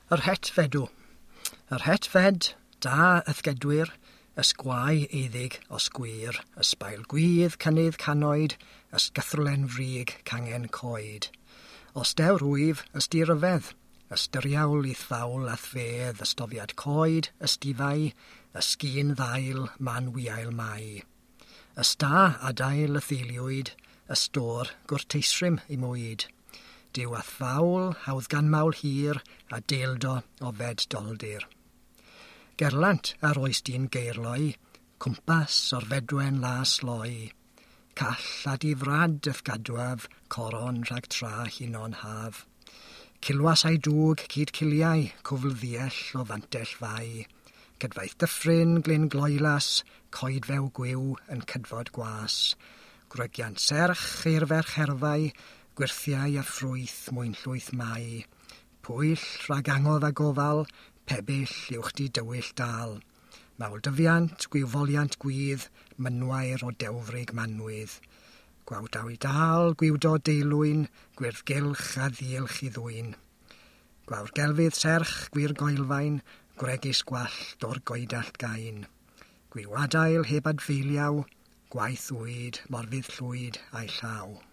Yr het fedw. Yr het fed, da ythgedwyr, ysgwau eddig os gwir, ysbail gwydd cynnydd canoed, ysgythrolen frig cangen coed. Os dew rwyf, ysdi ryfedd, ystyriawl i thawl a thfedd, ystofiad coed, ystifau, ysgyn ddail, man wiail mai. Ysta adael y theiliwyd, ystor gwrteisrym i mwyd. Dyw a thawl, hawdd gan mawl hir, a deildo o fed doldir. Gerlant ar oes dyn geirloi, cwmpas o'r fedwen las loi. Call a difrad yth gadwaf, coron rhag tra hunon haf. Cilwas a'i dŵg cyd ciliau, cwfl ddiell o fantell fai. Cydfaith dyffryn, glyn gloelas, coed few gwyw yn cydfod gwas. Gwrygiant serch i'r ferch herfau, gwirthiau a ffrwyth mwyn llwyth mai. Pwyll rhag angodd a gofal, pebyll uwch di dywyll dal. Mawl dyfiant, gwywoliant gwydd, mynwair o dewfrig manwydd. Gwawdaw i dal, gwiwdo deilwyn, gwyrdd gylch a ddielch i ddwyn. Gwawr gelfydd serch, gwir goelfain, gwregis gwallt o'r goedallt gain. Gwiw adael heb adfeiliaw, gwaith wyd, morfydd llwyd a'i llaw.